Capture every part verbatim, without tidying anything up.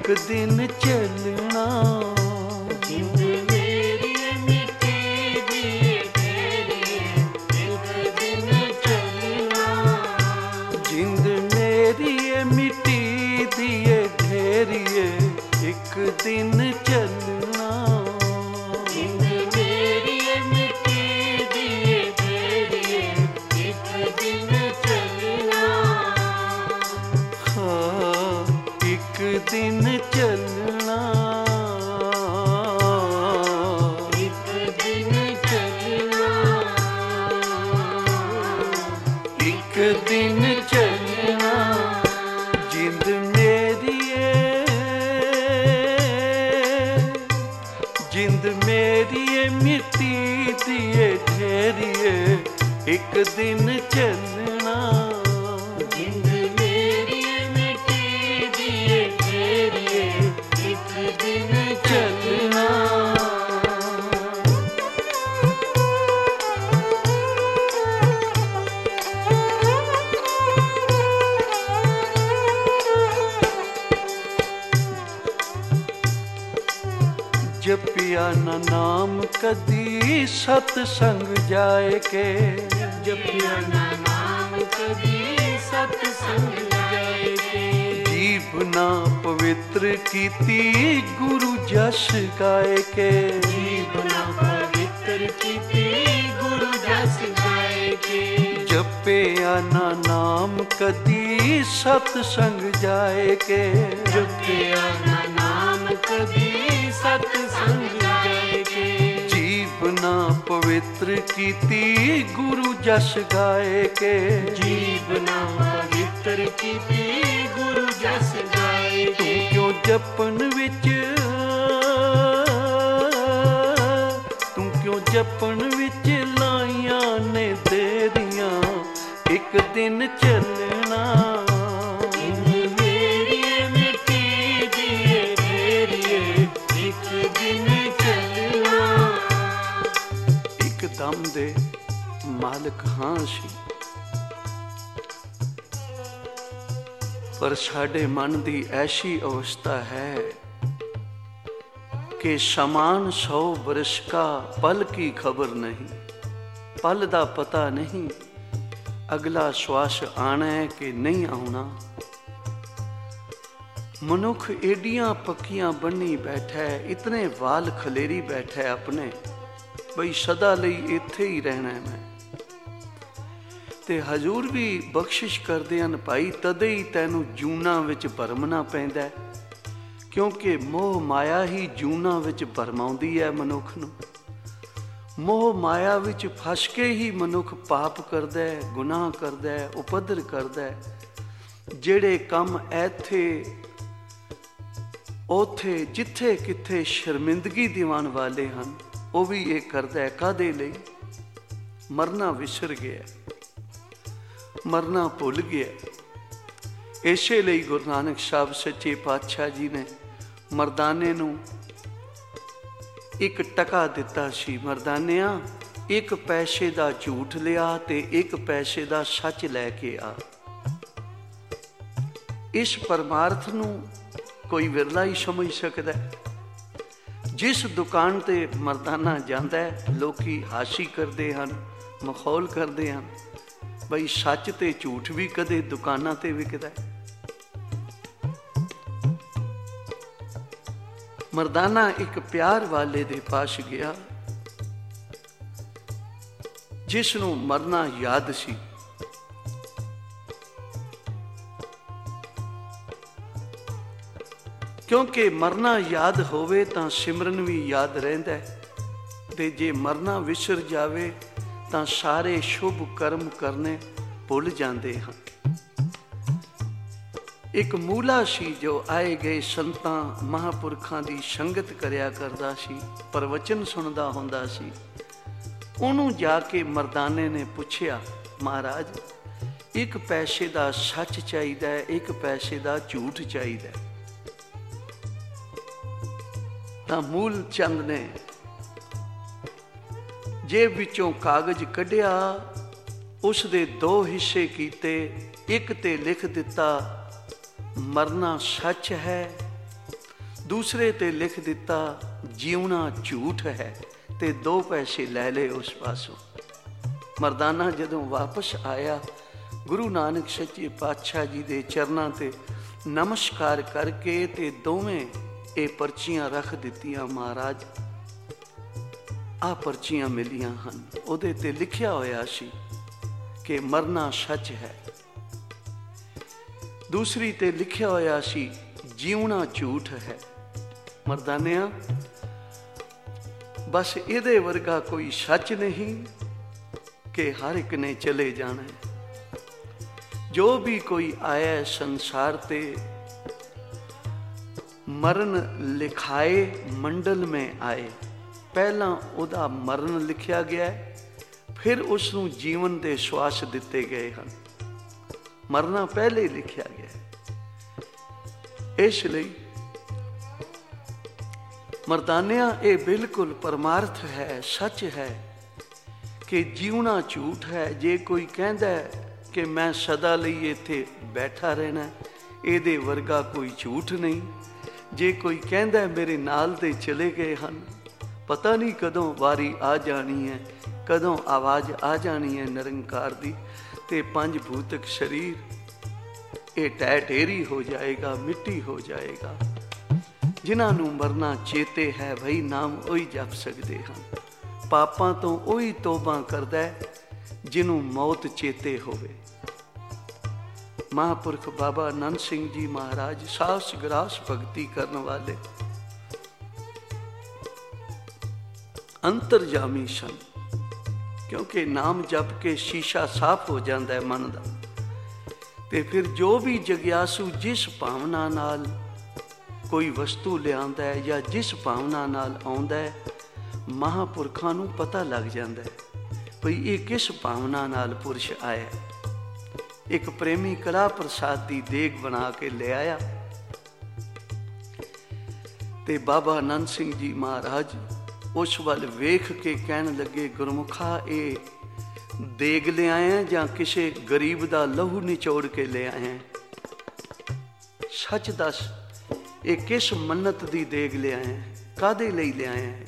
ਇੱਕ ਦਿਨ ਚੱਲਣਾ। ਜਿੰਦ ਮੇਰੀ ਮਿੱਟੀ ਦੀ ਢੇਰੀਏ, ਇੱਕ ਦਿਨ ਚੱਲਣਾ। ਜਿੰਦ ਮੇਰੀ ਮਿੱਟੀ ਦੀ ਢੇਰੀਏ, ਇੱਕ ਦਿਨ ਚੱਲਣਾ। ਜਿੰਦ ਮੇਰੀ ਮਿੱਟੀ ਦੀ ਢੇਰੀਏ, ਇੱਕ ਦਿਨ ਚੱਲਣਾ। ਹਾਂ ਇੱਕ ਦਿਨ ਚੱਲਣਾ। ਇੱਕ ਦਿਨ ਚੱਲਣਾ। ਇੱਕ ਦਿਨ ਚੱਲਣਾ। ਜਿੰਦ ਮੇਰੀ ਏ, ਜਿੰਦ ਮੇਰੀ ਏ ਮਿੱਟੀ ਦੀ ਏ ਢੇਰੀਏ, ਇੱਕ ਦਿਨ ਚੱਲਣਾ। ਜਿੰਦ ਮੇਰੀ ਮਿੱਟੀ ਦੀ ਢੇਰੀਏ, ਇੱਕ ਦਿਨ ਚੱਲਣਾ। ਜਪਿਆ ਨਾ ਨਾਮ ਕਦੀ ਸਤ ਸੰਗ ਜਾਏ ਕੇ। ਜਪਿਆ ਨਾ ਨਾਮ ਕਦੀ ਸਤ ਸੰਗ ਜਾਏ ਕੇ। ਜੀਭ ਨਾ ਪਵਿੱਤਰ ਕੀਤੀ ਗੁਰੂ ਜਸ ਗਾਏ ਕੇ। ਜੀਭ ਨਾ ਪਵਿੱਤਰ ਕੀਤੀ ਗੁਰੂ ਜਸ ਗਾਏ ਕੇ। ਜਪਿਆ ਨਾ ਨਾਮ ਕਦੀ ਸਤ ਸੰਗ ਜਾਏ ਕੇ। ਜਪਿਆ ਨਾ ਨਾਮ ਕਦੀ ਸਤ ਸੰਗ ਜਾਏ ਕੇ। ਜੀਭ ਨਾ ਪਵਿੱਤਰ ਕੀਤੀ ਗੁਰੂ ਜਸ ਗਾਏ ਕੇ। ਜੀਭ ਨਾ ਪਵਿੱਤਰ ਕੀਤੀ ਗੁਰੂ ਜਸ ਗਾਏ ਤੂੰ ਕੇ। ਕਿਉਂ ਜਪਨ ਵਿੱਚ, ਤੂੰ ਕਿਉਂ ਜਪਨ ਵਿੱਚ ਲਾਈਆਂ ਨੇ ਦੇਰੀਆਂ, ਇੱਕ ਦਿਨ ਚੱਲਣਾ। ਜਿੰਦ ਮੇਰੀ ਮਿੱਟੀ ਦੀ ਢੇਰੀਏ, ਇੱਕ ਦਿਨ ਚੱਲਣਾ। ਇੱਕ ਦਮ ਦੇ ਮਾਲਕ ਹਾਂ ਸੀ, ਪਰ ਸਾਡੇ ਮਨ ਦੀ ਐਸੀ ਅਵਸਥਾ ਹੈ ਕਿ ਸਮਾਨ ਸੌ ਬਰਸ ਕਾ ਪਲ ਕੀ ਖਬਰ ਨਹੀਂ। ਪਲ ਦਾ ਪਤਾ ਨਹੀਂ ਅਗਲਾ ਸਵਾਸ ਆਣਾ ਹੈ ਕਿ ਨਹੀਂ ਆਉਣਾ। ਮਨੁੱਖ ਏਡੀਆਂ ਪੱਕੀਆਂ ਬੰਨੀ ਬੈਠਾ ਹੈ, ਇਤਨੇ ਵਾਲ ਖਲੇਰੀ ਬੈਠਾ ਹੈ ਆਪਣੇ, ਬਈ ਸਦਾ ਲਈ ਇੱਥੇ ਹੀ ਰਹਿਣਾ ਮੈਂ। ਤੇ ਹਜ਼ੂਰ ਵੀ ਬਖਸ਼ਿਸ਼ ਕਰਦੇ ਹਨ, ਭਾਈ ਤਦੇ ਹੀ ਤੈਨੂੰ ਜੂਨਾਂ ਵਿੱਚ ਭਰਮਣਾ ਪੈਂਦਾ, ਕਿਉਂਕਿ ਮੋਹ ਮਾਇਆ ਹੀ ਜੂਨਾਂ ਵਿੱਚ ਭਰਮਾਉਂਦੀ ਹੈ ਮਨੁੱਖ ਨੂੰ। ਮੋਹ ਮਾਇਆ ਵਿੱਚ ਫਸ ਕੇ ਹੀ ਮਨੁੱਖ ਪਾਪ ਕਰਦਾ ਹੈ, ਗੁਨਾਹ ਕਰਦਾ ਹੈ, ਉਪਦਰ ਕਰਦਾ ਹੈ। ਜਿਹੜੇ ਕੰਮ ਇੱਥੇ ਉੱਥੇ ਜਿੱਥੇ ਕਿੱਥੇ ਸ਼ਰਮਿੰਦਗੀ ਦਿਵਾਉਣ ਵਾਲੇ ਹਨ, ਉਹ ਵੀ ਇਹ ਕਰਦਾ ਹੈ। ਕਾਹਦੇ ਲਈ? ਮਰਨਾ ਵਿਸਰ ਗਿਆ, ਮਰਨਾ ਭੁੱਲ ਗਿਆ। ਇਸੇ ਲਈ ਗੁਰੂ ਨਾਨਕ ਸਾਹਿਬ ਸੱਚੇ ਪਾਤਸ਼ਾਹ ਜੀ ਨੇ ਮਰਦਾਨੇ ਨੂੰ ਇੱਕ ਟਕਾ ਦਿੱਤਾ ਸੀ। ਮਰਦਾਨਿਆਂ, ਇੱਕ ਪੈਸੇ ਦਾ ਝੂਠ ਲਿਆ ਤੇ ਇੱਕ ਪੈਸੇ ਦਾ ਸੱਚ ਲੈ ਕੇ ਆ। ਇਸ ਪਰਮਾਰਥ ਨੂੰ ਕੋਈ ਵਿਰਲਾ ਹੀ ਸਮਝ ਸਕਦਾ। ਜਿਸ ਦੁਕਾਨ ਤੇ ਮਰਦਾਨਾ ਜਾਂਦਾ ਹੈ, ਲੋਕੀ ਹਾਸੀ ਕਰਦੇ ਹਨ, ਮਖੌਲ ਕਰਦੇ ਹਨ, ਬਈ ਸੱਚ ਤੇ ਝੂਠ ਵੀ ਕਦੇ ਦੁਕਾਨਾਂ ਤੇ ਵਿਕਦਾ ਹੈ। ਮਰਦਾਨਾ ਇੱਕ ਪਿਆਰ ਵਾਲੇ ਦੇ ਪਾਸ ਗਿਆ, ਜਿਸ ਨੂੰ ਮਰਨਾ ਯਾਦ ਸੀ। ਕਿਉਂਕਿ ਮਰਨਾ ਯਾਦ ਹੋਵੇ ਤਾਂ ਸਿਮਰਨ ਵੀ ਯਾਦ ਰਹਿੰਦਾ ਹੈ, ਤੇ ਜੇ ਮਰਨਾ ਵਿਸਰ ਜਾਵੇ ਤਾਂ ਸਾਰੇ ਸ਼ੁਭ ਕਰਮ ਕਰਨੇ ਭੁੱਲ ਜਾਂਦੇ ਹਨ। ਇੱਕ ਮੂਲਾ ਸੀ ਜੋ ਆਏ ਗਏ ਸੰਤਾਂ ਮਹਾਂਪੁਰਖਾਂ ਦੀ ਸੰਗਤ ਕਰਿਆ ਕਰਦਾ ਸੀ, ਪ੍ਰਵਚਨ ਸੁਣਦਾ ਹੁੰਦਾ ਸੀ। ਉਹਨੂੰ ਜਾ ਕੇ ਮਰਦਾਨੇ ਨੇ ਪੁੱਛਿਆ, ਮਹਾਰਾਜ, ਇੱਕ ਪੈਸੇ ਦਾ ਸੱਚ ਚਾਹੀਦਾ ਹੈ, ਇੱਕ ਪੈਸੇ ਦਾ ਝੂਠ ਚਾਹੀਦਾ ਹੈ। ਤਾਂ ਮੂਲ ਚੰਦ ਨੇ ਜੇਬ ਵਿੱਚੋਂ ਕਾਗਜ਼ ਕੱਢਿਆ, ਉਸ ਦੇ ਦੋ ਹਿੱਸੇ ਕੀਤੇ। ਇੱਕ ਤੇ ਲਿਖ ਦਿੱਤਾ, ਮਰਨਾ ਸੱਚ ਹੈ, दूसरे ते लिख दिता जीवना झूठ है, ते दो पैसे लै ले उस पासों। मरदाना जदों वापस आया, गुरु नानक सच्चे पातशाह जी दे चरनां ते नमस्कार करके ते दोवें ये पर्चियां रख दित्तियां। महाराज आ पर्चियां मिलियां हन, उहदे ते लिखिया होया सी कि मरना सच है। दूसरी ते लिखिया होया सी जीवना झूठ है। मरदानिया बस इहदे वर्गा कोई सच नहीं कि हर एक ने चले जाना है। जो भी कोई आया संसार ते मरण लिखाए मंडल में आए। पहला उदा मरण लिखिया गया है, फिर उसनूं जीवन दे श्वास दिते गए हैं। मरना पहले लिखिया गया है। इसलिए मरदानिया ये बिल्कुल परमार्थ है, सच है कि जीवना झूठ है। जे कोई कहता है कि मैं सदा लई इत्थे बैठा रहना, इहदे वर्गा कोई झूठ नहीं। जे कोई कहता है मेरे नाल दे चले गए हैं, पता नहीं कदों वारी आ जानी है, कदों आवाज़ आ जानी है निरंकार दी, ते पंज भूतक शरीर ये टै ढेरी हो जाएगा, मिट्टी हो जाएगा। जिन्होंने मरना चेते है भाई नाम वही जप सकते हैं। पापां तो वही तोबा करदा है जिन्हों मौत चेते होवे। महापुरख बाबा नंद सिंह जी महाराज साहस ग्रास भगती करने वाले अंतरजामी सन, क्योंकि नाम जप के शीशा साफ हो जाता है मन का। ते फिर जो भी जग्यासू जिस भावना नाल कोई वस्तु लियांदा है या जिस भावना नाल आउंदा है, महापुरखां नूं पता लग जाता है भई ये किस भावना नाल पुरुष आया। एक प्रेमी कड़ा प्रसाद की देग बना के ले आया, ते बाबा नंद सिंह जी महाराज उस वाल वेख के कहन लगे, गुरमुखा ये देग ले आए हैं या किसी गरीब का लहू निचोड़ के ले आए हैं? सच दस, ये किस मन्नत की देग ले आए हैं, कादे लई ले आए हैं?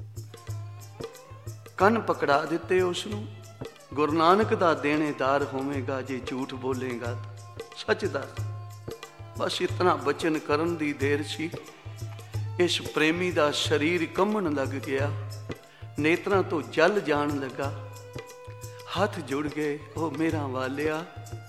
कन पकड़ा दिते उसनूं। गुरु नानक दा देनेदार होवेगा जे झूठ बोलेगा। सच दस, बस इतना बचन करन दी देर सी, इस प्रेमी दा शरीर कंबन लग गया, नेत्रां तो जल जान लगा, हाथ जुड़ गए। ओ मेरा वालिया,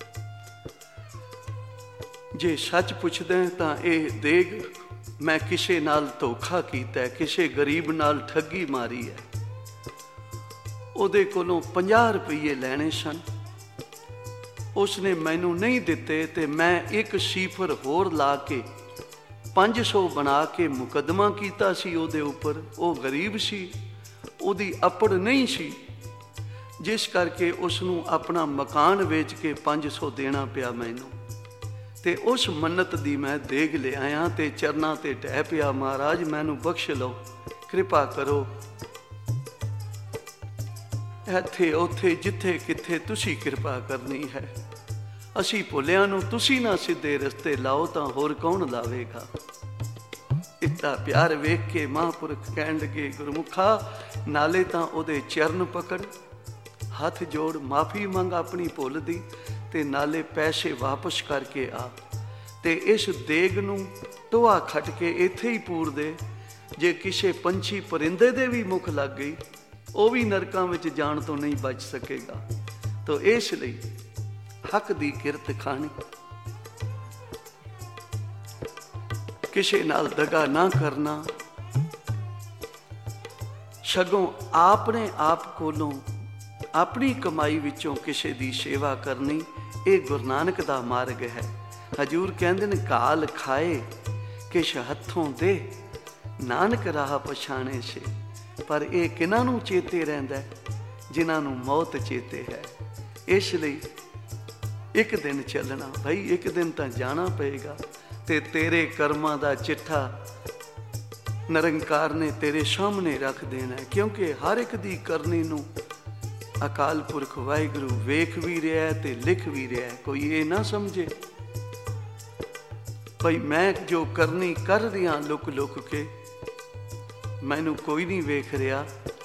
जे सच पुछदे तां ये देग मैं किसे नाल धोखा कीता है, किसे गरीब नाल ठगी मारी है। ਉਹਦੇ ਕੋਲੋਂ ਪੰਜਾਹ ਰੁਪਈਏ ਲੈਣੇ ਸਨ, ਉਸਨੇ ਮੈਨੂੰ ਨਹੀਂ ਦਿੱਤੇ ਤੇ ਮੈਂ ਇੱਕ ਸੀਫਰ ਹੋਰ ਲਾ ਕੇ ਪੰਜ ਸੌ ਬਣਾ ਕੇ ਮੁਕੱਦਮਾ ਕੀਤਾ ਸੀ ਉਹਦੇ ਉੱਪਰ। ਉਹ ਗਰੀਬ ਸੀ, ਉਹਦੀ ਅਪੜ ਨਹੀਂ ਸੀ, ਜਿਸ ਕਰਕੇ ਉਸ ਨੂੰ ਆਪਣਾ ਮਕਾਨ ਵੇਚ ਕੇ ਪੰਜ ਸੌ ਦੇਣਾ ਪਿਆ ਮੈਨੂੰ। ਤੇ ਉਸ ਮੰਨਤ ਦੀ ਮੈਂ ਦੇਗ ਲਿਆਇਆ ਤੇ ਚਰਨਾਂ ਤੇ ਢਹਿ ਪਿਆ, ਮਹਾਰਾਜ ਮੈਨੂੰ ਬਖਸ਼ ਲਓ, ਕਿਰਪਾ ਕਰੋ। ਇੱਥੇ ਉੱਥੇ ਜਿੱਥੇ ਕਿੱਥੇ ਤੁਸੀਂ ਕਿਰਪਾ ਕਰਨੀ ਹੈ। ਅਸੀਂ ਭੁੱਲਿਆਂ ਨੂੰ ਤੁਸੀਂ ਨਾ ਸਿੱਧੇ ਰਸਤੇ ਲਾਓ ਤਾਂ ਹੋਰ ਕੌਣ ਲਾਵੇਗਾ। ਇਤਾ ਪਿਆਰ ਵੇਖ ਕੇ ਮਹਾਂਪੁਰਖ ਕਹਿਣ ਲੱਗੇ, ਗੁਰਮੁਖਾ ਨਾਲੇ ਤਾਂ ਉਹਦੇ ਚਰਨ ਪਕੜ, ਹੱਥ ਜੋੜ, ਮਾਫੀ ਮੰਗ ਆਪਣੀ ਭੁੱਲ ਦੀ, ਤੇ ਨਾਲੇ ਪੈਸੇ ਵਾਪਸ ਕਰਕੇ ਆ ਤੇ ਇਸ ਦੇਗ ਨੂੰ ਟੋਆ ਖੱਟ ਕੇ ਇੱਥੇ ਹੀ ਪੂਰ ਦੇ। ਜੇ ਕਿਸੇ ਪੰਛੀ ਪਰਿੰਦੇ ਦੇ ਵੀ ਮੁੱਖ ਲੱਗ ਗਈ, ਉਹ ਵੀ ਨਰਕਾਂ ਵਿੱਚ ਜਾਣ ਤੋਂ ਨਹੀਂ ਬਚ ਸਕੇਗਾ। ਤਾਂ ਇਸ ਲਈ ਹੱਕ ਦੀ ਕਿਰਤ ਖਾਣੀ, ਕਿਸੇ ਨਾਲ ਦਗਾ ਨਾ ਕਰਨਾ, ਸਗੋਂ ਆਪਣੇ ਆਪ ਕੋਲੋਂ ਆਪਣੀ ਕਮਾਈ ਵਿੱਚੋਂ ਕਿਸੇ ਦੀ ਸੇਵਾ ਕਰਨੀ, ਇਹ ਗੁਰੂ ਨਾਨਕ ਦਾ ਮਾਰਗ ਹੈ। ਹਜੂਰ ਕਹਿੰਦੇ ਨੇ, ਕਾਲ ਖਾਏ ਕਿਛ ਹੱਥੋਂ ਦੇ, ਨਾਨਕ ਰਾਹ ਪਛਾਣੇ ਸੇ। ਪਰ ਇਹ ਕਿਹਨਾਂ ਨੂੰ ਚੇਤੇ ਰਹਿੰਦਾ? ਜਿਨ੍ਹਾਂ ਨੂੰ ਮੌਤ ਚੇਤੇ ਹੈ। ਇਸ ਲਈ ਇੱਕ ਦਿਨ ਚੱਲਣਾ ਭਾਈ, ਇੱਕ ਦਿਨ ਤਾਂ ਜਾਣਾ ਪਏਗਾ ਤੇ ਤੇਰੇ ਕਰਮਾਂ ਦਾ ਚਿੱਠਾ ਨਿਰੰਕਾਰ ਨੇ ਤੇਰੇ ਸਾਹਮਣੇ ਰੱਖ ਦੇਣਾ, ਕਿਉਂਕਿ ਹਰ ਇੱਕ ਦੀ ਕਰਨੀ ਨੂੰ ਅਕਾਲ ਪੁਰਖ ਵਾਹਿਗੁਰੂ ਵੇਖ ਵੀ ਰਿਹਾ ਤੇ ਲਿਖ ਵੀ ਰਿਹਾ। ਕੋਈ ਇਹ ਨਾ ਸਮਝੇ ਭਈ ਮੈਂ ਜੋ ਕਰਨੀ ਕਰ ਰਿਹਾ ਲੁਕ ਲੁਕ ਕੇ, ਮੈਨੂੰ ਕੋਈ ਨਹੀਂ ਵੇਖ ਰਿਹਾ।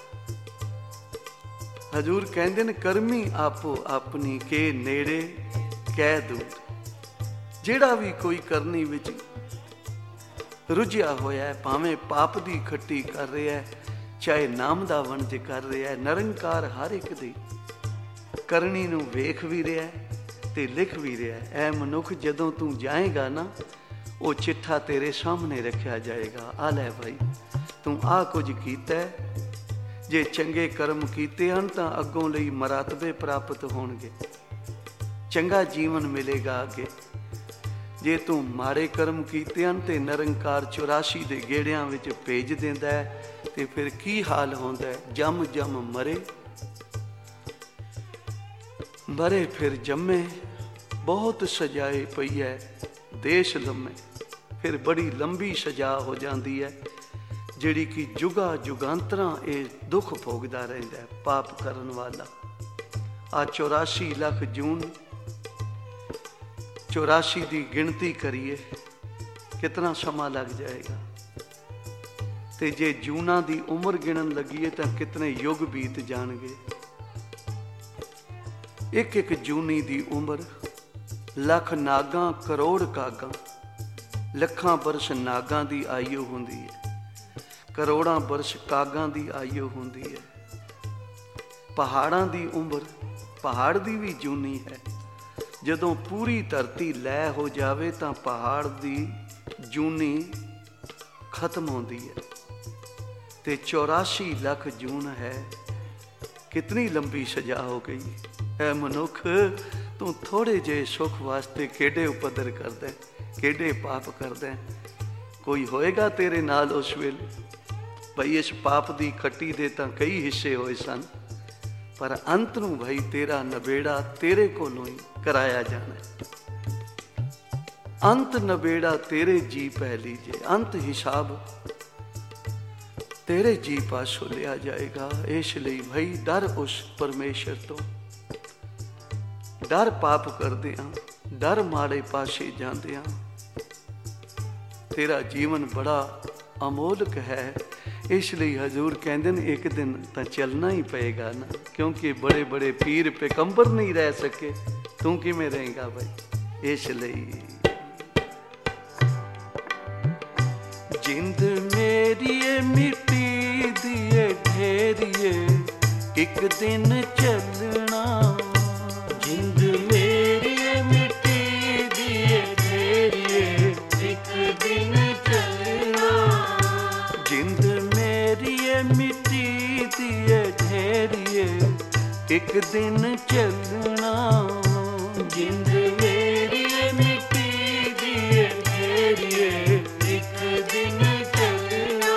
ਹਜ਼ੂਰ ਕਹਿੰਦੇ ਨੇ ਕਰਮੀ ਆਪੋ ਆਪਣੀ ਕੇ ਨੇੜੇ ਕਹਿ ਦੂਰ। ਜਿਹੜਾ ਵੀ ਕੋਈ ਕਰਨੀ ਵਿੱਚ ਰੁਝਿਆ ਹੋਇਆ ਹੈ, ਭਾਵੇਂ ਪਾਪ ਦੀ ਖੱਟੀ ਕਰ ਰਿਹਾ ਹੈ, ਚਾਹੇ ਨਾਮ ਦਾ ਵਣਜ ਕਰ ਰਿਹਾ ਹੈ, ਨਿਰੰਕਾਰ ਹਰ ਇੱਕ ਦੀ ਕਰਨੀ ਨੂੰ ਵੇਖ ਵੀ ਰਿਹਾ ਤੇ ਲਿਖ ਵੀ ਰਿਹਾ। ਐ ਮਨੁੱਖ ਜਦੋਂ ਤੂੰ ਜਾਏਗਾ ਨਾ, ਉਹ ਚਿੱਠਾ ਤੇਰੇ ਸਾਹਮਣੇ ਰੱਖਿਆ ਜਾਏਗਾ। ਆ ਲੈ ਭਾਈ, ਤੂੰ ਆ ਕੁਝ ਕੀਤਾ, ਜੇ ਚੰਗੇ ਕਰਮ ਕੀਤੇ ਹਨ ਤਾਂ ਅੱਗੋਂ ਲਈ ਮਰਾਤਬੇ ਪ੍ਰਾਪਤ ਹੋਣਗੇ, ਚੰਗਾ ਜੀਵਨ ਮਿਲੇਗਾ ਅੱਗੇ। ਜੇ ਤੂੰ ਮਾੜੇ ਕਰਮ ਕੀਤੇ ਹਨ ਤੇ ਨਿਰੰਕਾਰ ਚੁਰਾਸੀ ਦੇ ਗੇੜਿਆਂ ਵਿੱਚ ਭੇਜ ਦਿੰਦਾ ਹੈ, ਤੇ ਫਿਰ ਕੀ ਹਾਲ ਹੁੰਦਾ ਹੈ? ਜੰਮ ਜੰਮ ਮਰੇ, ਮਰੇ ਫਿਰ ਜੰਮੇ, ਬਹੁਤ ਸਜਾਏ ਪਈ ਹੈ ਦੇਸ਼ ਲੰਮੇ। ਫਿਰ ਬੜੀ ਲੰਬੀ ਸਜ਼ਾ ਹੋ ਜਾਂਦੀ ਹੈ, ਜਿਹੜੀ ਕਿ ਜੁਗਾ ਜੁਗਾਂਤਰਾਂ ਇਹ ਦੁੱਖ ਭੋਗਦਾ ਰਹਿੰਦਾ ਹੈ ਪਾਪ ਕਰਨ ਵਾਲਾ। ਆ ਚੁਰਾਸੀ ਲੱਖ ਜੂਨ, ਚੁਰਾਸੀ ਦੀ ਗਿਣਤੀ ਕਰੀਏ ਕਿਤਨਾ ਸਮਾਂ ਲੱਗ ਜਾਏਗਾ, ਤੇ ਜੇ ਜੂਨਾਂ ਦੀ ਉਮਰ ਗਿਣਨ ਲੱਗੀਏ ਤਾਂ ਕਿਤਨੇ ਯੁੱਗ ਬੀਤ ਜਾਣਗੇ। ਇੱਕ ਇੱਕ ਜੂਨੀ ਦੀ ਉਮਰ ਲੱਖ ਨਾਗਾਂ ਕਰੋੜ ਕਾਗਾਂ, ਲੱਖਾਂ ਬਰਸ ਨਾਗਾਂ ਦੀ ਆਯੂ ਹੁੰਦੀ ਹੈ, ਕਰੋੜਾਂ ਬਰਸ ਕਾਗਾਂ ਦੀ ਆਯੂ ਹੁੰਦੀ ਹੈ। ਪਹਾੜਾਂ ਦੀ ਉਮਰ, ਪਹਾੜ ਦੀ ਵੀ ਜੂਨੀ ਹੈ। ਜਦੋਂ ਪੂਰੀ ਧਰਤੀ ਲੈ ਹੋ ਜਾਵੇ ਤਾਂ ਪਹਾੜ ਦੀ ਜੂਨੀ ਖਤਮ ਹੁੰਦੀ ਹੈ, ਤੇ ਚੌਰਾਸੀ ਲੱਖ ਜੂਨ ਹੈ। ਕਿਤਨੀ ਲੰਬੀ ਸਜ਼ਾ ਹੋ ਗਈ। ਐ ਮਨੁੱਖ, ਤੂੰ ਥੋੜੇ ਜਿਹੇ ਸੁੱਖ ਵਾਸਤੇ ਕਿਹੜੇ ਉਪਦਰ ਕਰਦਾ, ਕਿਹੜੇ ਪਾਪ ਕਰਦਾ। ਕੋਈ ਹੋਏਗਾ ਤੇਰੇ ਨਾਲ ਉਸ ਵੇਲੇ? ਭਈ ਇਸ ਪਾਪ ਦੀ ਖੱਟੀ ਦੇ ਤਾਂ ਕਈ ਹਿੱਸੇ ਹੋਏ ਸਨ, ਪਰ ਅੰਤ ਨੂੰ ਭਾਈ ਤੇਰਾ ਨਬੇੜਾ ਤੇਰੇ ਕੋਲੋਂ ਹੀ ਕਰਾਇਆ ਜਾਣਾ। ਅੰਤ ਨਬੇੜਾ ਤੇਰੇ ਜੀ ਪੈ ਲੀਜੇ, ਅੰਤ ਹਿਸਾਬ ਤੇਰੇ ਜੀ ਪਾਸੋਂ ਲਿਆ ਜਾਏਗਾ। ਇਸ ਲਈ ਭਾਈ ਡਰ ਉਸ ਪਰਮੇਸ਼ਰ ਤੋਂ, ਡਰ ਪਾਪ ਕਰਦੇ ਹਾਂ, ਡਰ ਮਾੜੇ ਪਾਸੇ ਜਾਂਦੇ ਹਾਂ। ਤੇਰਾ ਜੀਵਨ ਬੜਾ ਅਮੋਲਕ ਹੈ। ਇਸ ਲਈ ਹਜ਼ੂਰ ਕਹਿੰਦੇ ਨੇ ਇੱਕ ਦਿਨ ਤਾਂ ਚੱਲਣਾ ਹੀ ਪਏਗਾ ਨਾ, ਕਿਉਂਕਿ ਬੜੇ ਬੜੇ ਪੀਰ ਪੈਗੰਬਰ ਨਹੀਂ ਰਹਿ ਸਕੇ, ਤੂੰ ਕਿਵੇਂ ਰਹੇਗਾ ਭਾਈ? ਇਸ ਲਈ ਜਿੰਦ ਮੇਰੀਏ ਮਿੱਟੀ ਦੀਏ ਢੇਰੀਏ, ਇੱਕ ਦਿਨ ਚੱਲਣਾ। ਜਿੰਦ ਮੇਰੀਏ ਮਿੱਟੀ ਦੀਏ ਢੇਰੀਏ, ਇੱਕ ਦਿਨ ਚੱਲਣਾ। ਜਿੰਦ ਮੇਰੀਏ ਮਿੱਟੀ ਦੀਏ ਢੇਰੀਏ, ਇੱਕ ਦਿਨ ਚੱਲਣਾ। ਜਿੰਦ ਮੇਰੀਏ ਮਿੱਟੀ ਦੀਏ ਢੇਰੀਏ, ਇੱਕ ਦਿਨ ਚੱਲਣਾ।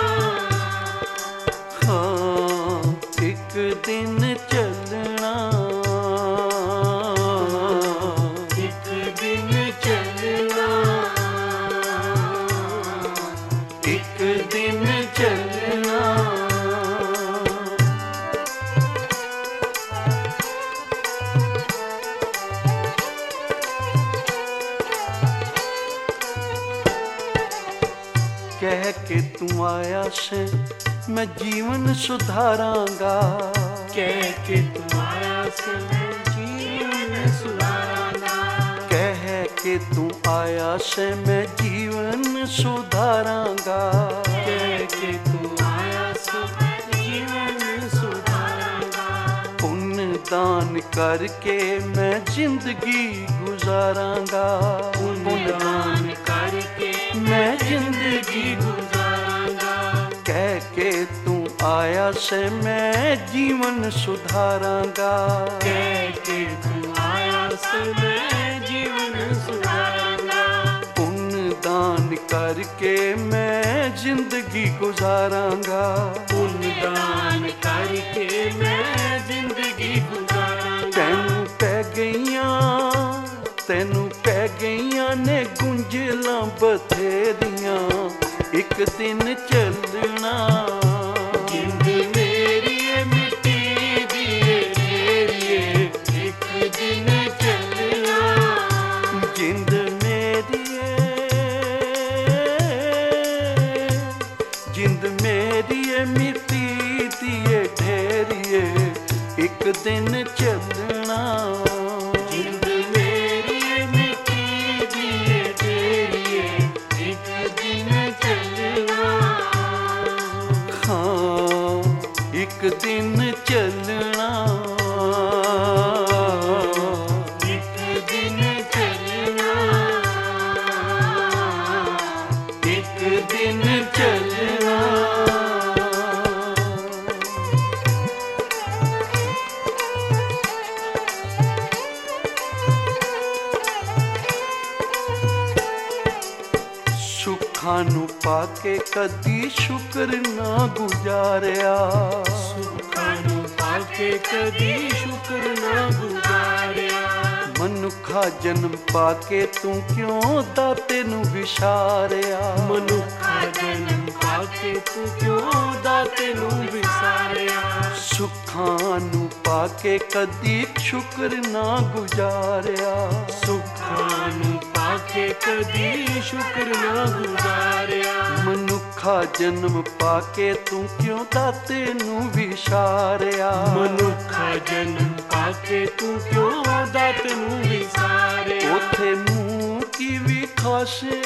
ਹਾਂ, ਇੱਕ ਦਿਨ ਚੱਲਣਾ, ਇੱਕ ਦਿਨ ਚੱਲਣਾ, ਇੱਕ ਦਿਨ ਚੱਲਣਾ। ਕਹਿ ਕੇ ਤੂੰ ਆਇਆ ਸੇ ਮੈਂ ਜੀਵਨ ਸੁਧਾਰਾਂਗਾ, ਕਹਿ ਕੇ ਤੂੰ ਆਇਆ ਸੇ ਮੈਂ ਜੀਵਨ ਸੁਧਾਰਾਂਗਾ। ਕਹਿ ਕੇ ਤੂੰ ਆਇਆ ਸੇ ਮੈਂ ਜੀਵਨ ਸੁਧਾਰਾਂਗਾ। ਕਹਿ ਕੇ ਤੂੰ ਆਇਆ ਸੇ ਮੈਂ ਜੀਵਨ ਸੁਧਾਰਾਂਗਾ। ਪੁੰਨ ਦਾਨ ਕਰਕੇ ਮੈਂ ਜ਼ਿੰਦਗੀ ਗੁਜ਼ਾਰਾਂਗਾ। ਪੁੰਨ ਦਾਨ ਕਰਕੇ ਮੈਂ ਜ਼ਿੰਦਗੀ ਗੁਜ਼ਾਰਾਂਗਾ। ਕਹਿ ਕੇ ਤੂੰ ਆਇਆ ਸੇ ਮੈਂ ਜੀਵਨ ਸੁਧਾਰਾਂਗਾ। ਕਹਿ ਕੇ ਤੂੰ ਆਇਆ ਸੇ ਮੈਂ ਜੀਵਨ ਸੁਧਾਰਾਂਗਾ। ਪੁੰਨ ਦਾਨ ਕਰਕੇ ਮੈਂ ਜ਼ਿੰਦਗੀ ਗੁਜ਼ਾਰਾਂਗਾ। ਪੁੰਨ ਦਾਨ ਕਰਕੇ ਮੈਂ ਜ਼ਿੰਦਗੀ ਗੁਜ਼ਾਰਾਂਗਾ। ਤੈਨੂੰ ਪੈ ਗਈਆਂ, ਤੈਨੂੰ ਪੈ ਗਈਆਂ ਨੇ ਗੁੰਝਲਾਂ ਬਥੇਰੀਆਂ, ਇੱਕ ਦਿਨ ਚੱਲਣਾ। ਜਿੰਦ ਮੇਰੀਏ ਮਿੱਟੀ ਦੀਏ ਢੇਰੀਏ, ਇੱਕ ਦਿਨ ਚੱਲਣਾ। ਜਿੰਦ ਮੇਰੀਏ ਸੁੱਖਾਂ ਨੂੰ ਪਾ ਕੇ ਕਦੀ ਸ਼ੁਕਰ ਨਾ ਗੁਜ਼ਾਰਿਆ। ਸੁੱਖਾਂ ਨੂੰ ਪਾ ਕੇ ਕਦੀ ਸ਼ੁਕਰ ਨਾ ਗੁਜ਼ਾਰਿਆ। ਮਨੁੱਖਾ ਜਨਮ ਪਾ ਕੇ ਤੂੰ ਕਿਉਂ ਦਾਤੇ ਨੂੰ ਵਿਸਾਰਿਆ। ਮਨੁੱਖਾ ਜਨਮ ਪਾ ਕੇ ਤੂੰ ਕਿਉਂ ਦਾਤੇ ਨੂੰ ਵਿਸਾਰਿਆ। ਸੁੱਖਾਂ ਨੂੰ ਪਾ ਕੇ ਕਦੀ ਸ਼ੁਕਰ ਨਾ ਗੁਜ਼ਾਰਿਆ। ਸੁੱਖਾਂ ਨੂੰ ਪਾ ਕੇ ਕਦੀ ਸ਼ੁਕਰ ਨਾ ਗੁਜ਼ਾਰਿਆ। ਮਨੁੱਖਾ ਜਨਮ ਪਾ ਕੇ ਤੂੰ ਕਿਉਂ ਦਾਤੇ ਨੂੰ ਵਿਸਾਰਿਆ। ਮਨੁੱਖਾ ਜਨਮ ਪਾ ਕੇ ਤੂੰ ਕਿਉਂ ਦਾਤੇ ਨੂੰ ਵਿਸਾਰਿਆ। ਉਥੇ ਮੂੰਹ ਕੀ ਵੀ ਖਾਸੇ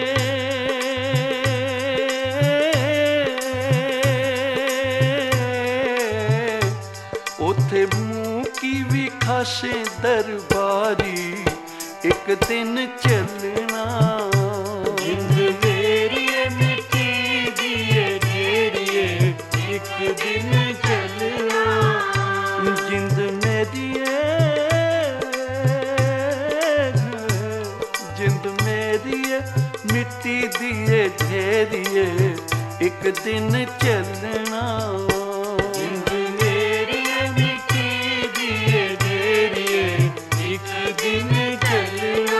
ਉਥੇ ਮੂੰਹ ਕੀ ਵੀ ਖਾਸੇ ਦਰਬਾਰੀ ਇੱਕ ਦਿਨ ਚੱਲਣਾ। ਜਿੰਦ ਮੇਰੀ ਏ ਮਿੱਟੀ ਦੀ ਏ ਢੇਰੀਏ ਇੱਕ ਦਿਨ ਚੱਲਣਾ। ਜਿੰਦ ਮੇਰੀ ਏ ਜਿੰਦ ਮੇਰੀ ਏ ਮਿੱਟੀ ਦੀ ਏ ਢੇਰੀਏ ਇੱਕ ਦਿਨ ਚੱਲਣਾ। ਜਿੰਦ ਮੇਰੀ ਏ ਮਿੱਟੀ ਦੀ ਏ ਢੇਰੀਏ ਇੱਕ ਦਿਨ ਚੱਲਣਾ।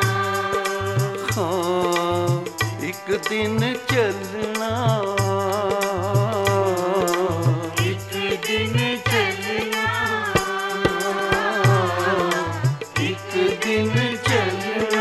ਹਾਂ ਇੱਕ ਦਿਨ ਚੱਲਣਾ। ਇੱਕ ਦਿਨ ਚੱਲਣਾ। ਇੱਕ ਦਿਨ ਚੱਲਣਾ।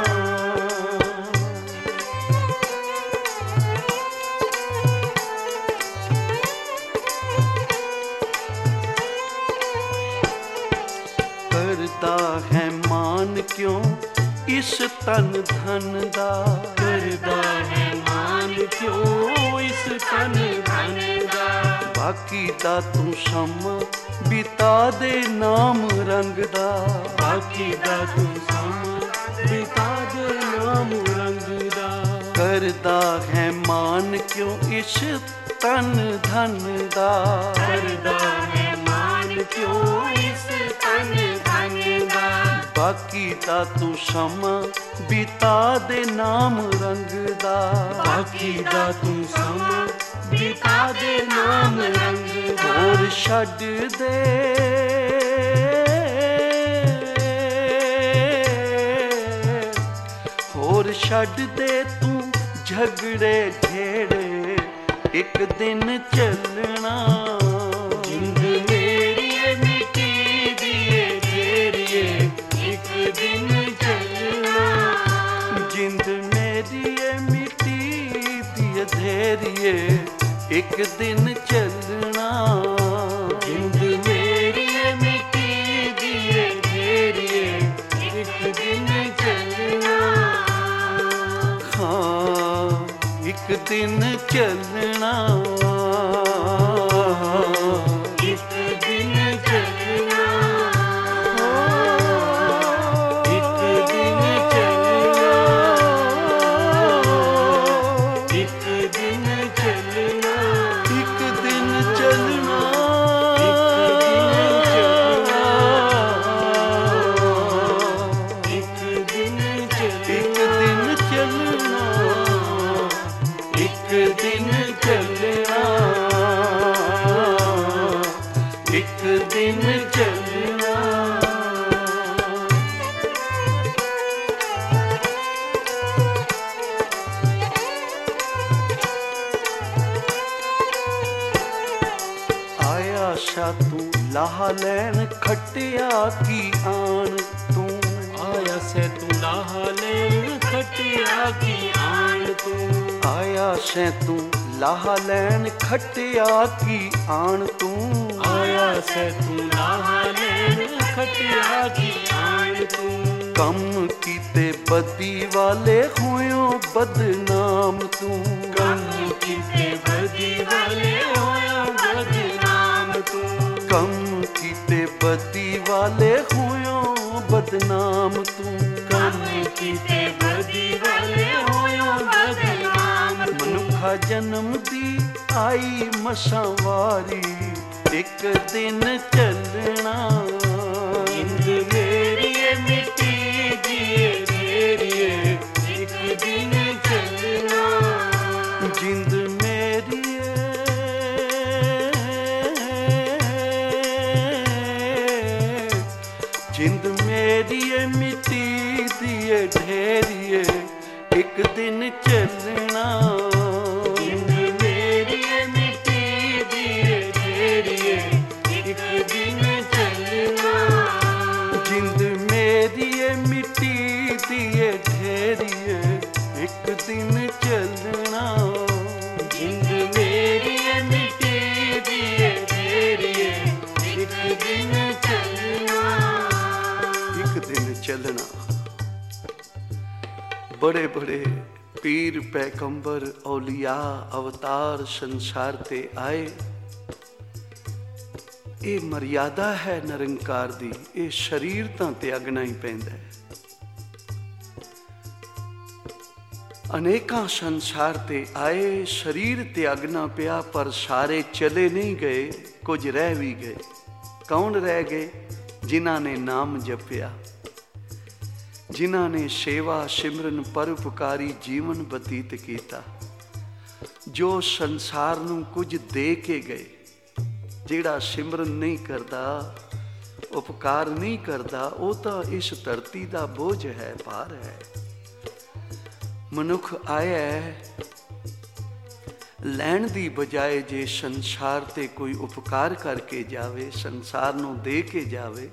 ਕਰਦਾ ਹੈ ਮਾਨ ਕਿਉਂ ਇਸ ਤਨ ਧਨ ਦਾ। ਕਰਦਾ ਹੈ ਮਾਨ ਕਿਉਂ ਇਸ ਤਨ ਧਨ ਦਾ। ਬਾਕੀ ਦਾ ਤੂੰ ਸਮਾਂ ਬਿਤਾ ਦੇ ਨਾਮ ਰੰਗ ਦਾ। ਬਾਕੀ ਦਾ ਤੂੰ ਸਮਾਂ ਬਿਤਾ ਦੇ ਨਾਮ ਰੰਗ ਦਾ। ਕਰਦਾ ਹੈ ਮਾਨ ਕਿਉਂ ਇਸ ਤਨ ਧਨ ਦਾ। ਕਰਦਾ ਹੈ ਮਾਨ ਕਿਉਂ ਇਸ ਤਨ ਧਨ ਦਾ। ਬਾਕੀ ਦਾ ਤੂੰ ਸਮਾਂ ਬਿਤਾ ਦੇ ਨਾਮ ਰੰਗ ਦਾ। ਬਾਕੀ ਦਾ ਤੂੰ ਸਮਾਂ ਬਿਤਾ ਦੇ ਨਾਮ ਰੰਗ ਦਾ। ਹੋਰ ਛੱਡ ਦੇ ਹੋਰ ਛੱਡ ਦੇ ਤੂੰ ਝਗੜੇ ਢੇੜੇ ਇੱਕ ਦਿਨ ਚੱਲਣਾ। ਜਿੰਦ ਮੇਰੀ ਏ ਮਿੱਟੀ ਦੀ ਏ ਢੇਰੀਏ ਇੱਕ ਦਿਨ ਚੱਲਣਾ। ਜਿੰਦ ਮੇਰੀ ਏ ਮਿੱਟੀ ਦੀ ਢੇਰੀਏ ਇੱਕ ਦਿਨ ਚੱਲਣਾ। ਜਿੰਦ ਮੇਰੀ ਏ ਮਿੱਟੀ ਦੀ ਏ ਢੇਰੀਏ ਇੱਕ ਦਿਨ ਚੱਲਣਾ। ਹਾਂ ਇੱਕ ਦਿਨ ਚੱਲਣਾ। ਇੱਕ ਦਿਨ ਚੱਲਣਾ। ਇੱਕ ਦਿਨ ਚੱਲਣਾ। ਇੱਕ ਦਿਨ ਚੱਲਣਾ। ਇੱਕ ਦਿਨ ਚੱਲਣਾ। ਇੱਕ ਦਿਨ ਇੱਕ ਦਿਨ ਚੱਲਣਾ। ਇੱਕ ਦਿਨ ਚੱਲਣਾ। ਇੱਕ ਦਿਨ ਚੱਲਣਾ। ਆਇਆ ਸ਼ਾ ਤੂੰ ਲਾਹ ਲੈਣ ਖੱਟਿਆ ਕੀ ਆਣ ਤੂੰ। ਆਇਆ ਸੇ ਤੂੰ ਲਾਹ ਲੈਣ ਖਟਿਆ ਕੀ ਆਣ ਤੂੰ। ਆਇਆ ਸੈਂ ਤੂੰ ਲਾਹ ਲੈਣ ਖੱਟਿਆ ਕੀ ਆਣ ਤੂੰ। ਆਇਆ ਸੇ ਤੂੰ ਲਾਹ ਲੈਣ ਖਟਿਆ ਕੀ ਆਣ ਤੂੰ। ਕੰਮ ਕੀਤੇ ਬਦੀ ਵਾਲੇ ਹੋਇਓ ਬਦਨਾਮ ਤੂੰ। ਕੰਮ ਕੀਤੇ ਬਦੀ ਵਾਲੇ ਹੋਇਆ ਬਦਨਾਮ ਤੂੰ। ਕੰਮ ਕੀਤੇ ਬਦੀ ਵਾਲੇ ਹੋਇਓ ਬਦਨਾਮ ਤੂੰ। ਕੰਮ ਕੀਤੇ ਬਦੀ ਵਾਲੇ ਹੋਇਆ ਬਦਨਾਮ ਤੂੰ। ਮਨੁੱਖਾ ਜਨਮ ਦੀ ਆਈ ਮਸਾਂ ਵਾਰੀ ਇੱਕ ਦਿਨ ਚੱਲਣਾ। ਜਿੰਦ ਮੇਰੀ ਏ ਮਿੱਟੀ ਦੀ ਏ ਢੇਰੀਏ ਇੱਕ ਦਿਨ ਚੱਲਣਾ। ਜਿੰਦ ਮੇਰੀਏ ਮਿੱਟੀ ਦੀਏ ਢੇਰੀਏ ਇੱਕ ਦਿਨ ਚੱਲਣਾ। ਜਿੰਦ ਮੇਰੀਏ ਮਿੱਟੀ ਦੀਏ ਢੇਰੀਏ ਇੱਕ ਦਿਨ ਚੱਲਣਾ। ਜਿੰਦ ਮੇਰੀਏ ਮਿੱਟੀ ਦੀਏ ਢੇਰੀਏ ਇੱਕ ਦਿਨ ਚੱਲਣਾ। ਜਿੰਦ ਮੇਰੀਏ ਮਿੱਟੀ ਦੀਏ ਢੇਰੀਏ ਇੱਕ ਦਿਨ ਚੱਲਣਾ। ਇੱਕ ਦਿਨ ਚੱਲਣਾ। बड़े बड़े पीर पैगंबर औलिया अवतार संसार ते आए। ये मर्यादा है निरंकार दी, ये शरीर तां त्यागना ही पैंदा है। अनेकां संसार ते आए, शरीर त्यागना पिया, पर सारे चले नहीं गए, कुछ रह भी गए। कौन रह गए? जिन्हां ने नाम जपिया, जिन्हां ने सेवा सिमरन परोपकारी जीवन बतीत किया, जो संसार नूं कुछ दे के गए। जिहड़ा सिमरन नहीं करता, उपकार नहीं करता, वो तो इस धरती का बोझ है, भार है। मनुख आया लैण दी बजाए जे संसार ते कोई उपकार करके जावे, संसार नूं दे के जावे,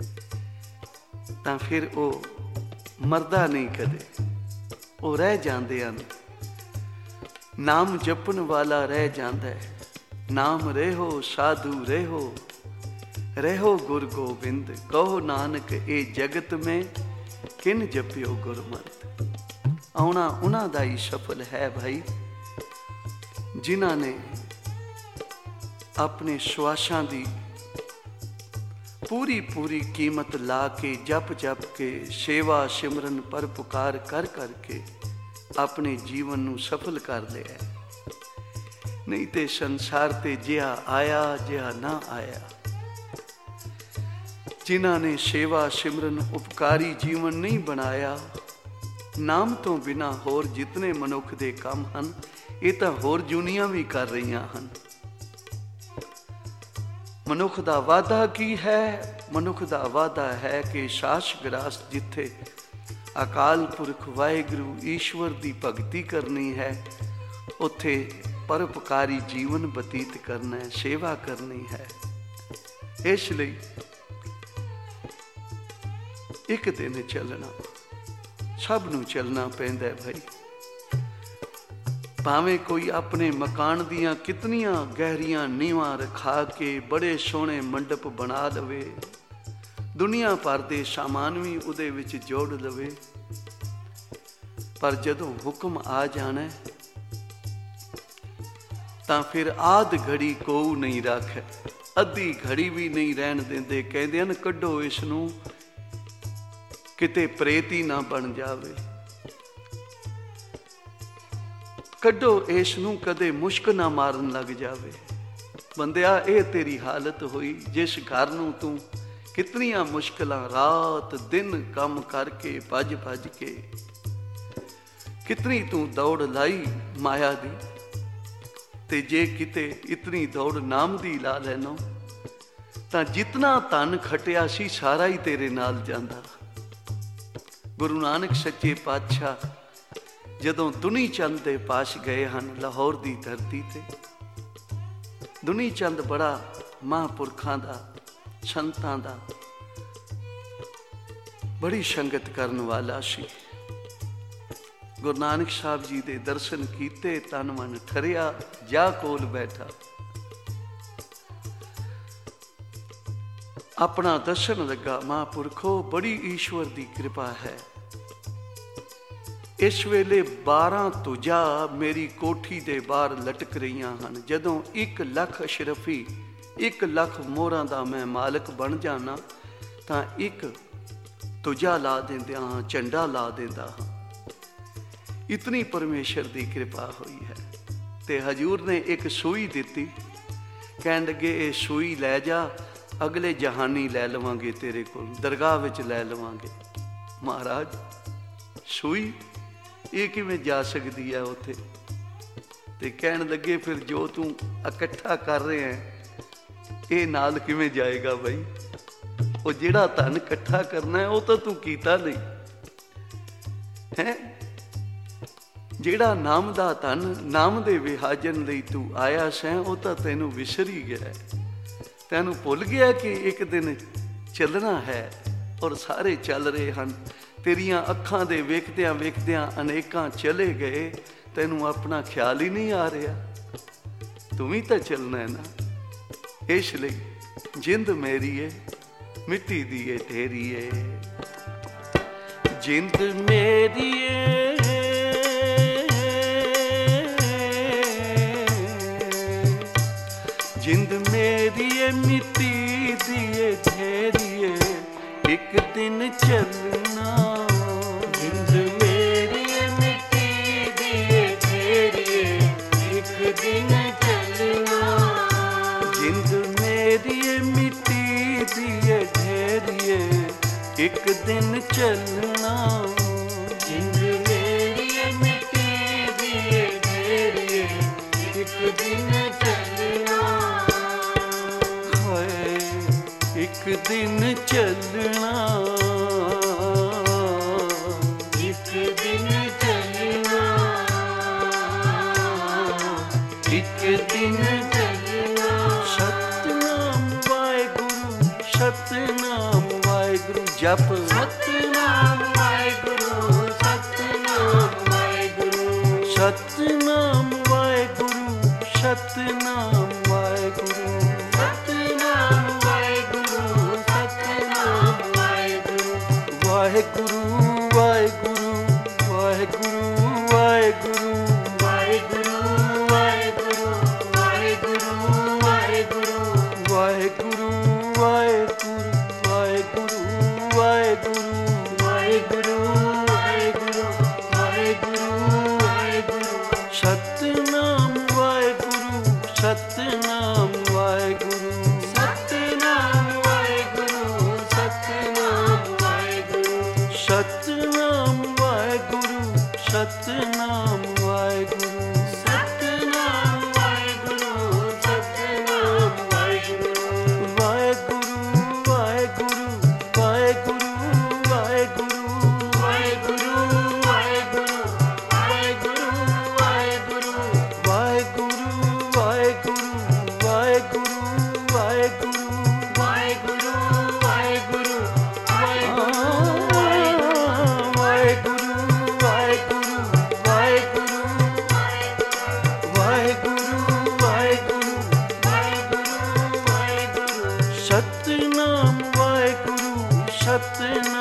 तां फिर वो मरदा नहीं कदे, वो रह जाते हैं। नाम जपन वाला रह जाता है। नाम रेहो साधु रेहो, रेहो गुर गोबिंद, कहो नानक ए जगत में किन जपियो गुरमत। आउणा उन्हां दा ही सफल है भाई, जिन्हां ने अपने श्वासां दी पूरी पूरी कीमत ला के, जप जप के, सेवा सिमरन परोपकार कर कर के अपने जीवन नूं सफल कर लिया। नहीं तो संसार ते जिहा आया जिहा ना आया। जिन्हां ने सेवा सिमरन उपकारी जीवन नहीं बनाया, नाम तो बिना होर जितने मनुख दे काम हन, ये तां होर जुनियां भी कर रहीआं हन। मनुख दा वादा की है? मनुख दा वादा है कि सास ग्रास जिथे अकाल पुरख वाहिगुरु ईश्वर दी भगती करनी है, उत्थे परोपकारी जीवन बतीत करना है, सेवा करनी है। इसलिए एक दिन चलना, सब नूं चलना पैंदा भाई। भावें कोई अपने मकान दियां कितनियां गहरियां नीवां रखा के बड़े सोहने मंडप बना लवे, दुनिया भर दे सामान भी उहदे विच जोड़ लवे, पर जदों हुक्म आ जाना तां फिर आध घड़ी कोऊ नहीं रख, अद्धी घड़ी भी नहीं रहन देंदे। कहंदे हन कड्डो इस नूं, किते प्रेत ही ना बन जावे। कड्डो इस नूं, कदे मुश्क ना मारन लग जावे। बंदिया ये तेरी हालत हुई, जिस घर नूं तू कितनियां मुश्किलां रात दिन काम करके भज भज के कितनी तू दौड़ लाई माया दी, ते जे किते इतनी दौड़ नाम दी ला लैनो तां जितना धन खटिया सी सारा ही तेरे नाल जांदा। गुरु नानक सच्चे पातशाह जदों दुनी चंद दे पास गए हन लाहौर दी धरती ते, दुनी चंद बड़ा महापुरखां दा, संतां दा बड़ी संगत करन वाला सी। गुरु नानक साहब जी दे दर्शन कीते, तन मन ठरिया, जा कोल बैठा, अपना दर्शन लगा। महापुरखो बड़ी ईश्वर दी कृपा है। इस वेले बारह तुजा मेरी कोठी दे बाहर लटक रही हैं। जदों एक लख अशरफी एक लख मोहरां दा मैं मालक बन जाना तां एक तुजा ला देंदा हाँ, झंडा ला देंदा हाँ। इतनी परमेश्वर दी कृपा हुई है। ते हजूर ने एक सूई दिती, कहन लगे ये सूई लै जा, अगले जहानी लै लवांगे तेरे कोल, दरगाह विच लै लवांगे। महाराज सूई ये किवें जा सकती है उत्थे? ते कहन लगे फिर जो तू इकट्ठा कर रहे हैं ये नाल किवें जाएगा भाई? ਉਹ ਜਿਹੜਾ ਧਨ ਇਕੱਠਾ ਕਰਨਾ ਉਹ ਤਾਂ ਤੂੰ ਕੀਤਾ ਨਹੀਂ ਹੈ। ਜਿਹੜਾ ਨਾਮ ਦਾ ਧਨ, ਨਾਮ ਦੇ ਵਿਹਾਜਨ ਲਈ ਤੂੰ ਆਇਆ ਸੈਂ, ਉਹ ਤਾਂ ਤੈਨੂੰ ਵਿਸਰ ਹੀ ਗਿਆ। ਤੈਨੂੰ ਭੁੱਲ ਗਿਆ ਕਿ ਇੱਕ ਦਿਨ ਚੱਲਣਾ ਹੈ ਔਰ ਸਾਰੇ ਚੱਲ ਰਹੇ ਹਨ। ਤੇਰੀਆਂ ਅੱਖਾਂ ਦੇ ਵੇਖਦਿਆਂ ਵੇਖਦਿਆਂ ਅਨੇਕਾਂ ਚਲੇ ਗਏ, ਤੈਨੂੰ ਆਪਣਾ ਖਿਆਲ ਹੀ ਨਹੀਂ ਆ ਰਿਹਾ। ਤੂੰ ਵੀ ਤਾਂ ਚੱਲਣਾ ਹੈ ਨਾ। ਇਸ ਲਈ ਜਿੰਦ ਮੇਰੀ ਏ ਮਿੱਟੀ ਦੀ ਏ ਢੇਰੀ ਏ, ਜਿੰਦ ਮੇਰੀ ਏ ਜਿੰਦ ਮੇਰੀ ਏ ਮਿੱਟੀ ਦੀ ਏ ਢੇਰੀ ਏ, ਇੱਕ ਦਿਨ ਚੱਲਣਾ। ਜਿੰਦ ਮੇਰੀ ਏ ਮਿੱਟੀ ਦੀ ਏ ਢੇਰੀ ਏ, ਇੱਕ ਦਿਨ ਚੱਲਣਾ। ਜਿੰਦ ਮੇਰੀ ਏ ਮਿੱਟੀ ਦੀ ਏ ਢੇਰੀ ਏ, ਇੱਕ ਦਿਨ ਚੱਲਣਾ। ਜਿੰਦ ਮੇਰੀ ਏ ਮਿੱਟੀ ਦੀ ਏ ਢੇਰੀ ਏ, ਇੱਕ ਦਿਨ ਚੱਲਣਾ। ਹਾਏ ਇੱਕ ਦਿਨ ਚੱਲਣਾ, ਇੱਕ ਦਿਨ ਚੱਲਣਾ, ਇੱਕ ਦਿਨ ਚੱਲਣਾ। ਸਤਨਾਮ ਵਾਹਿਗੁਰੂ, ਸਤਨਾਮ ਵਾਹਿਗੁਰੂ ਜਪ। ਸਤਨਾਮ ਵਾਹਿਗੁਰੂ, ਸਤਨਾਮ ਵਾਹਿਗੁਰੂ, ਸਤਨਾਮ ਵਾਹਿਗੁਰੂ, ਸਤਨਾਮ ਵਾਹਿਗੁਰੂ, ਸਤਨਾਮ ਵਾਹਿਗੁਰੂ, ਸਤਨਾਮ ਵਾਹਿਗੁਰੂ। ਵਾਹਿਗੁਰੂ ਵਾਹਿਗੁਰੂ ਵਾਹਿਗੁਰੂ ਵਾਹਿਗੁਰੂ ਵਾਹਿਗੁਰੂ, ਵਾਹਿਗੁਰੂ, ਵਾਹਿਗੁਰੂ, ਵਾਹਿਗੁਰੂ। ਵਾਹਿਗੁਰੂ ਵਾਹਿਗੁਰੂ ਵਾਹਿਗੁਰੂ ਵਾਹਿਗੁਰੂ ਵਾਹਿਗੁਰੂ, ਵਾਹਿਗੁਰੂ, ਵਾਹਿਗੁਰੂ, ਵਾਹਿਗੁਰੂ। ਸਤਨਾਮ ਵਾਹਿਗੁਰੂ, ਸਤਨਾਮ ਵਾਹਿਗੁਰੂ, ਸਤਨਾਮ ਵਾਹਿਗੁਰੂ, ਸਤਨਾਮ ਵਾਹਿਗੁਰੂ। ਸਤਨਾਮ ਵਾਹਿਗੁਰੂ, ਸਤਨਾਮ ਵਾਹਿਗੁਰੂ, ਸਤਨਾਮ ਵਾਹਿਗੁਰੂ, ਸਤਨਾਮ ਵਾਹਿਗੁਰੂ। ਵਾਹਿਗੁਰੂ ਵਾਹਿਗੁਰੂ ਵਾਹਿਗੁਰੂ ਵਾਹਿਗੁਰੂ ਵਾਹਿਗੁਰੂ, ਵਾਹਿਗੁਰੂ, ਵਾਹਿਗੁਰੂ, ਵਾਹਿਗੁਰੂ। ਵਾਹਿਗੁਰੂ ਵਾਹਿਗੁਰੂ ਵਾਹਿਗੁਰੂ ਵਾਹਿਗੁਰੂ ਵਾਹਿਗੁਰੂ, ਵਾਹਿਗੁਰੂ, ਵਾਹਿਗੁਰੂ, ਵਾਹਿਗੁਰੂ ਵਾਹਿਗੁਰੂ ਵਾਹਿਗੁਰੂ ਵਾਹਿਗੁਰੂ ਵਾਹਿਗੁਰੂ ਵਾਹਿਗੁਰੂ, ਵਾਹਿਗੁਰੂ। ਸਤਨਾਮ ਵਾਹਿਗੁਰੂ, ਸਤਨਾਮ